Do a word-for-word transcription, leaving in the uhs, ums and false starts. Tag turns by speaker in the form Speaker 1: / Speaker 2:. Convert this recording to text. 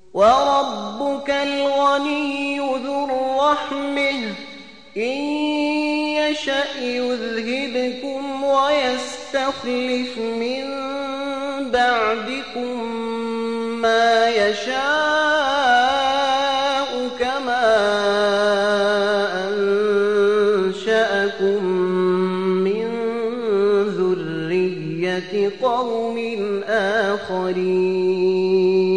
Speaker 1: وربك الغني ذو الرحمة إن يشأ يذهبكم ويستخلف من بعدكم ما يشاء كما أنشأكم من ذرية قوم آخرين